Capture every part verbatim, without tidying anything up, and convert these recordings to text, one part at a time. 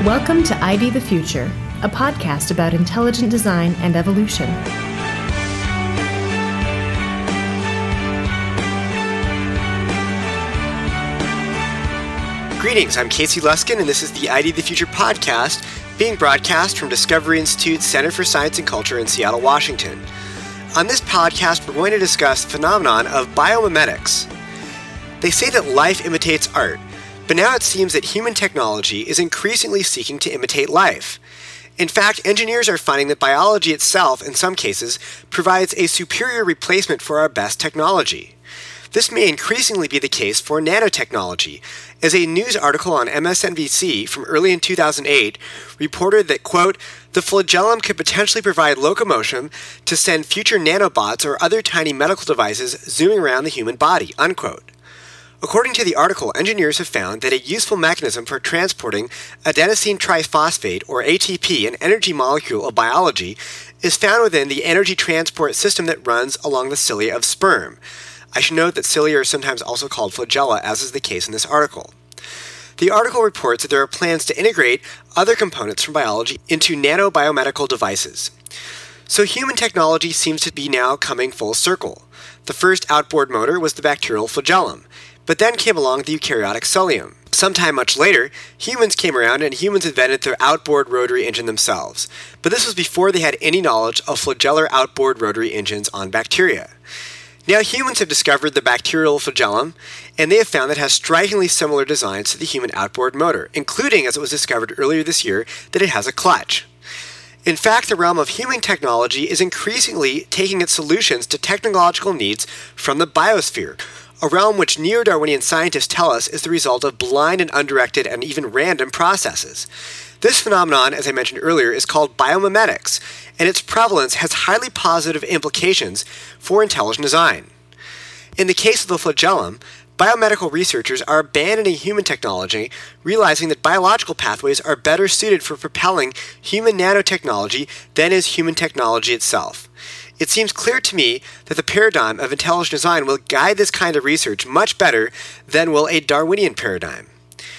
Welcome to I D the Future, a podcast about intelligent design and evolution. Greetings, I'm Casey Luskin, and this is the I D the Future podcast, being broadcast from Discovery Institute's Center for Science and Culture in Seattle, Washington. On this podcast, we're going to discuss the phenomenon of biomimetics. They say that life imitates art, but now it seems that human technology is increasingly seeking to imitate life. In fact, engineers are finding that biology itself, in some cases, provides a superior replacement for our best technology. This may increasingly be the case for nanotechnology, as a news article on M S N B C from early in two thousand eight reported that, quote, the flagellum could potentially provide locomotion to send future nanobots or other tiny medical devices zooming around the human body, unquote. According to the article, engineers have found that a useful mechanism for transporting adenosine triphosphate, or A T P, an energy molecule of biology, is found within the energy transport system that runs along the cilia of sperm. I should note that cilia are sometimes also called flagella, as is the case in this article. The article reports that there are plans to integrate other components from biology into nanobiomedical devices. So human technology seems to be now coming full circle. The first outboard motor was the bacterial flagellum, but then came along the eukaryotic cilium. Sometime much later, humans came around and humans invented their outboard rotary engine themselves. But this was before they had any knowledge of flagellar outboard rotary engines on bacteria. Now humans have discovered the bacterial flagellum, and they have found that it has strikingly similar designs to the human outboard motor, including, as it was discovered earlier this year, that it has a clutch. In fact, the realm of human technology is increasingly taking its solutions to technological needs from the biosphere, a realm which neo-Darwinian scientists tell us is the result of blind and undirected and even random processes. This phenomenon, as I mentioned earlier, is called biomimetics, and its prevalence has highly positive implications for intelligent design. In the case of the flagellum, biomedical researchers are abandoning human technology, realizing that biological pathways are better suited for propelling human nanotechnology than is human technology itself. It seems clear to me that the paradigm of intelligent design will guide this kind of research much better than will a Darwinian paradigm.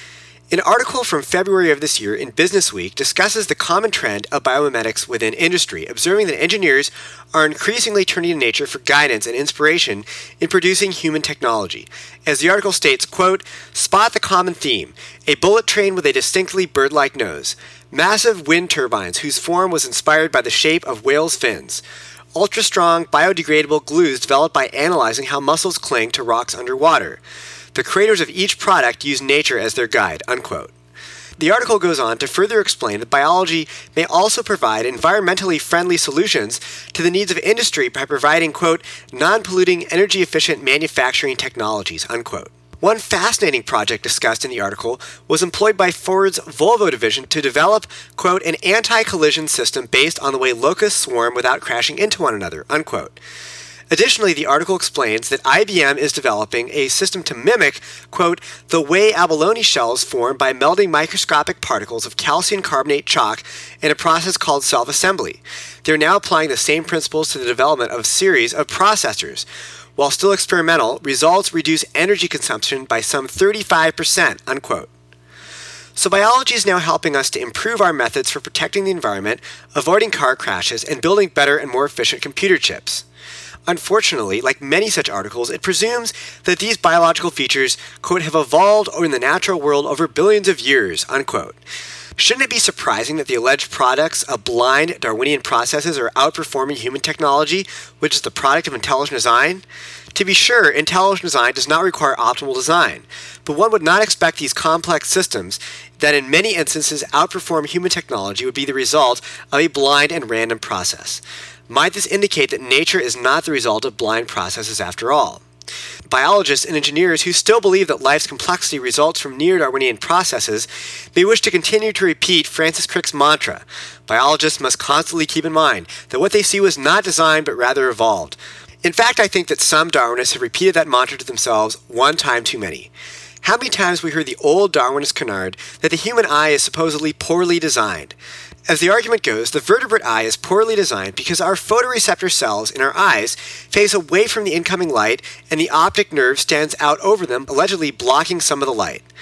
An article from February of this year in Business Week discusses the common trend of biomimetics within industry, observing that engineers are increasingly turning to nature for guidance and inspiration in producing human technology. As the article states, quote, spot the common theme, a bullet train with a distinctly bird-like nose, massive wind turbines whose form was inspired by the shape of whales' fins, ultra-strong biodegradable glues developed by analyzing how mussels cling to rocks underwater. The creators of each product use nature as their guide, unquote. The article goes on to further explain that biology may also provide environmentally friendly solutions to the needs of industry by providing, quote, non-polluting, energy-efficient manufacturing technologies, unquote. One fascinating project discussed in the article was employed by Ford's Volvo division to develop, quote, an anti-collision system based on the way locusts swarm without crashing into one another, unquote. Additionally, the article explains that I B M is developing a system to mimic, quote, the way abalone shells form by melting microscopic particles of calcium carbonate chalk in a process called self-assembly. They're now applying the same principles to the development of a series of processors. While still experimental, results reduce energy consumption by some thirty-five percent, unquote. So biology is now helping us to improve our methods for protecting the environment, avoiding car crashes, and building better and more efficient computer chips. Unfortunately, like many such articles, it presumes that these biological features, quote, have evolved in the natural world over billions of years, unquote. Shouldn't it be surprising that the alleged products of blind Darwinian processes are outperforming human technology, which is the product of intelligent design? To be sure, intelligent design does not require optimal design, but one would not expect these complex systems that in many instances outperform human technology would be the result of a blind and random process. Might this indicate that nature is not the result of blind processes after all? Biologists and engineers who still believe that life's complexity results from neo-Darwinian processes may wish to continue to repeat Francis Crick's mantra. Biologists must constantly keep in mind that what they see was not designed but rather evolved. In fact, I think that some Darwinists have repeated that mantra to themselves one time too many. How many times we heard the old Darwinist canard that the human eye is supposedly poorly designed? As the argument goes, the vertebrate eye is poorly designed because our photoreceptor cells in our eyes face away from the incoming light and the optic nerve stands out over them, allegedly blocking some of the light.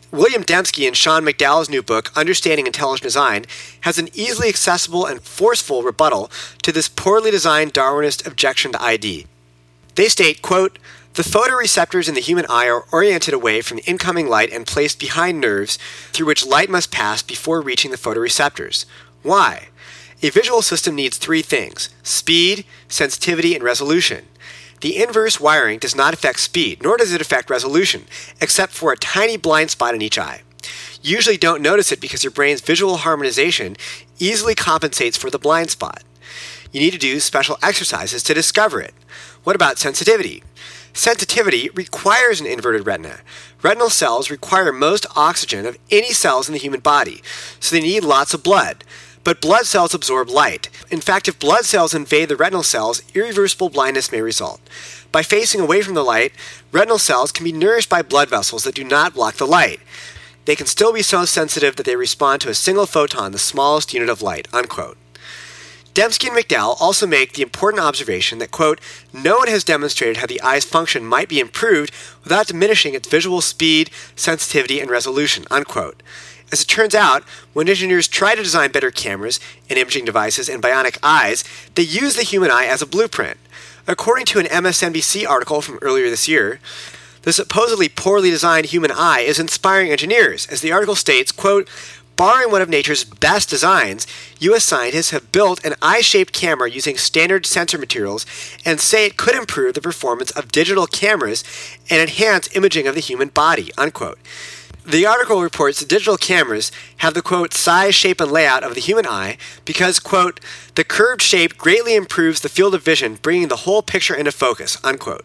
William Dembski in Sean McDowell's new book, Understanding Intelligent Design, has an easily accessible and forceful rebuttal to this poorly designed Darwinist objection to I D. They state, quote, "The photoreceptors in the human eye are oriented away from the incoming light and placed behind nerves through which light must pass before reaching the photoreceptors. Why? A visual system needs three things: speed, sensitivity, and resolution. The inverse wiring does not affect speed, nor does it affect resolution, except for a tiny blind spot in each eye. You usually don't notice it because your brain's visual harmonization easily compensates for the blind spot. You need to do special exercises to discover it. What about sensitivity? Sensitivity requires an inverted retina. Retinal cells require most oxygen of any cells in the human body, so they need lots of blood. But blood cells absorb light. In fact, if blood cells invade the retinal cells, irreversible blindness may result. By facing away from the light, retinal cells can be nourished by blood vessels that do not block the light. They can still be so sensitive that they respond to a single photon, the smallest unit of light," unquote. Dembski and McDowell also make the important observation that, quote, "No one has demonstrated how the eye's function might be improved without diminishing its visual speed, sensitivity, and resolution," unquote. As it turns out, when engineers try to design better cameras and imaging devices and bionic eyes, they use the human eye as a blueprint. According to an M S N B C article from earlier this year, the supposedly poorly designed human eye is inspiring engineers, as the article states, quote, "Borrowing one of nature's best designs, U S scientists have built an eye-shaped camera using standard sensor materials and say it could improve the performance of digital cameras and enhance imaging of the human body," unquote. The article reports that digital cameras have the, quote, "size, shape, and layout of the human eye because, quote, the curved shape greatly improves the field of vision, bringing the whole picture into focus," unquote.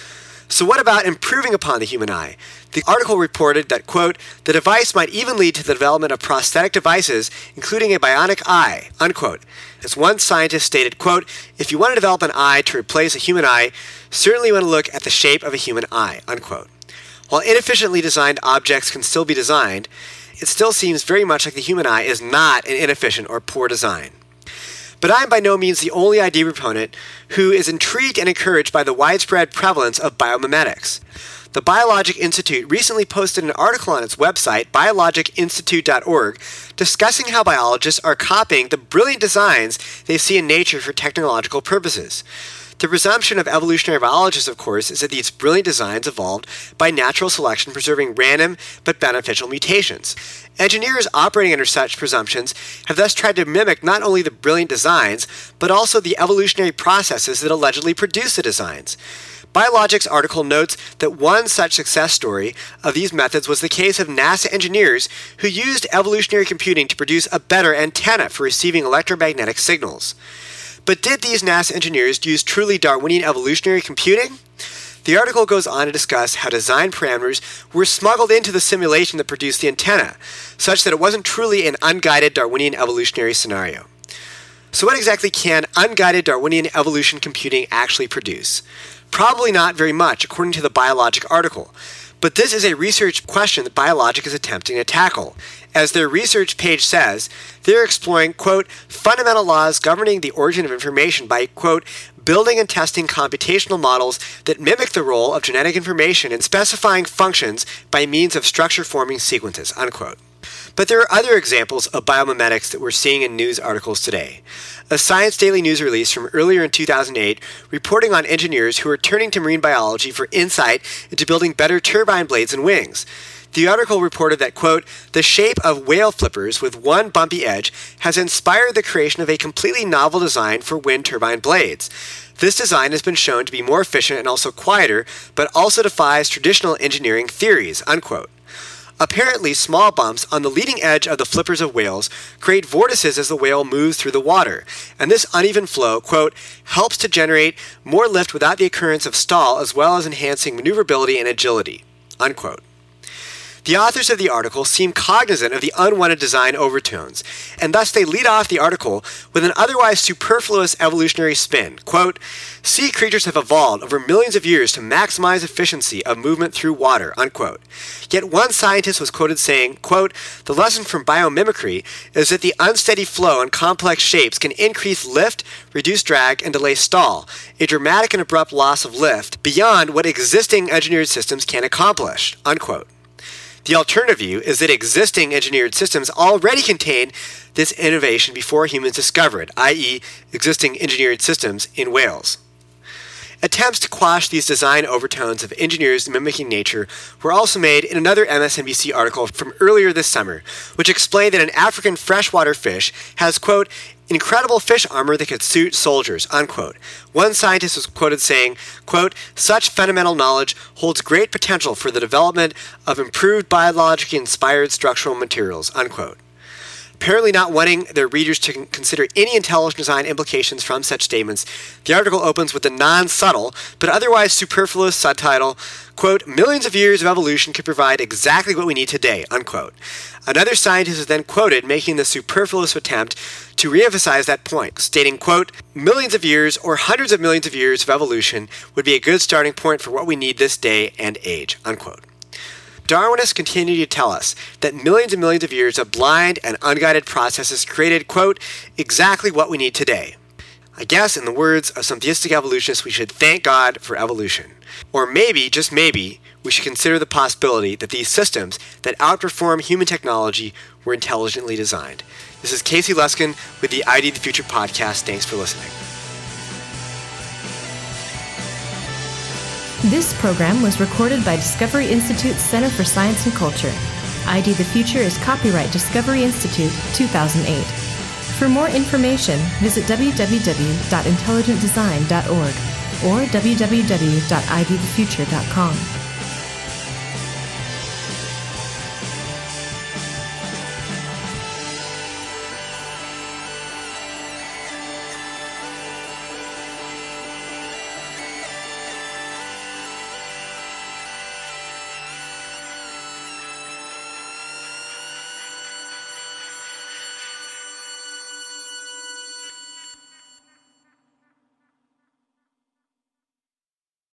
So what about improving upon the human eye? The article reported that, quote, "the device might even lead to the development of prosthetic devices, including a bionic eye," unquote. As one scientist stated, quote, "If you want to develop an eye to replace a human eye, certainly you want to look at the shape of a human eye," unquote. While inefficiently designed objects can still be designed, it still seems very much like the human eye is not an inefficient or poor design. But I am by no means the only I D proponent who is intrigued and encouraged by the widespread prevalence of biomimetics. The Biologic Institute recently posted an article on its website, biologic institute dot org, discussing how biologists are copying the brilliant designs they see in nature for technological purposes. The presumption of evolutionary biologists, of course, is that these brilliant designs evolved by natural selection preserving random but beneficial mutations. Engineers operating under such presumptions have thus tried to mimic not only the brilliant designs, but also the evolutionary processes that allegedly produce the designs. Biologic's article notes that one such success story of these methods was the case of NASA engineers who used evolutionary computing to produce a better antenna for receiving electromagnetic signals. But did these NASA engineers use truly Darwinian evolutionary computing? The article goes on to discuss how design parameters were smuggled into the simulation that produced the antenna, such that it wasn't truly an unguided Darwinian evolutionary scenario. So what exactly can unguided Darwinian evolution computing actually produce? Probably not very much, according to the Biologic article. But this is a research question that Biologic is attempting to tackle. As their research page says, they're exploring, quote, fundamental laws governing the origin of information by, quote, building and testing computational models that mimic the role of genetic information in specifying functions by means of structure-forming sequences, unquote. But there are other examples of biomimetics that we're seeing in news articles today. A Science Daily News release from earlier in two thousand eight reporting on engineers who are turning to marine biology for insight into building better turbine blades and wings. The article reported that, quote, the shape of whale flippers with one bumpy edge has inspired the creation of a completely novel design for wind turbine blades. This design has been shown to be more efficient and also quieter, but also defies traditional engineering theories, unquote. Apparently, small bumps on the leading edge of the flippers of whales create vortices as the whale moves through the water, and this uneven flow, quote, helps to generate more lift without the occurrence of stall as well as enhancing maneuverability and agility, unquote. The authors of the article seem cognizant of the unwanted design overtones, and thus they lead off the article with an otherwise superfluous evolutionary spin. Quote, sea creatures have evolved over millions of years to maximize efficiency of movement through water, unquote. Yet one scientist was quoted saying, quote, the lesson from biomimicry is that the unsteady flow and complex shapes can increase lift, reduce drag, and delay stall, a dramatic and abrupt loss of lift beyond what existing engineered systems can accomplish, unquote. The alternative view is that existing engineered systems already contain this innovation before humans discover it, that is, existing engineered systems in whales. Attempts to quash these design overtones of engineers mimicking nature were also made in another M S N B C article from earlier this summer, which explained that an African freshwater fish has, quote, incredible fish armor that could suit soldiers, unquote. One scientist was quoted saying, quote, such fundamental knowledge holds great potential for the development of improved biologically inspired structural materials, unquote. Apparently not wanting their readers to consider any intelligent design implications from such statements, the article opens with the non-subtle, but otherwise superfluous subtitle, quote, millions of years of evolution could provide exactly what we need today, unquote. Another scientist is then quoted making the superfluous attempt to reemphasize that point, stating, quote, millions of years or hundreds of millions of years of evolution would be a good starting point for what we need this day and age, unquote. Darwinists continue to tell us that millions and millions of years of blind and unguided processes created, quote, exactly what we need today. I guess, in the words of some theistic evolutionists, we should thank God for evolution. Or maybe, just maybe, we should consider the possibility that these systems that outperform human technology were intelligently designed. This is Casey Luskin with the I D the Future podcast. Thanks for listening. This program was recorded by Discovery Institute's Center for Science and Culture. I D the Future is copyright Discovery Institute two thousand eight. For more information, visit w w w dot intelligent design dot org or w w w dot i d the future dot com.